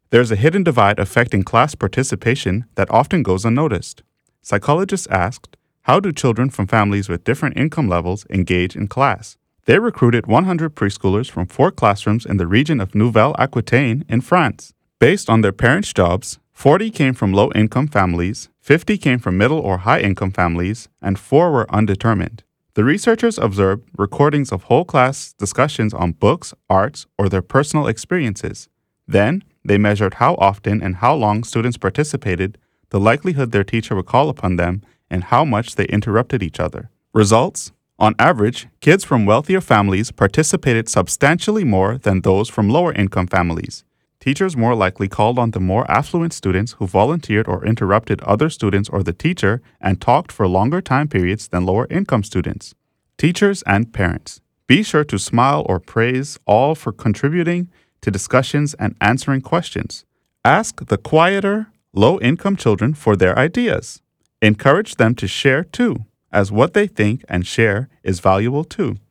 There's a hidden divide affecting class participation that often goes unnoticed. Psychologists asked, how do children from families with different income levels engage in class? They recruited 100 preschoolers from 4 classrooms in the region of Nouvelle-Aquitaine in France. Based on their parents' jobs, 40 came from low-income families, 50 came from middle or high-income families, and 4 were undetermined. The researchers observed recordings of whole class discussions on books, arts, or their personal experiences. Then, they measured how often and how long students participated, the likelihood their teacher would call upon them, and how much they interrupted each other. Results? On average, kids from wealthier families participated substantially more than those from lower-income families. Teachers more likely called on the more affluent students who volunteered or interrupted other students or the teacher and talked for longer time periods than lower-income students. Teachers and parents, be sure to smile or praise all for contributing to discussions and answering questions. Ask the quieter, low-income children for their ideas. Encourage them to share too, as what they think and share is valuable too.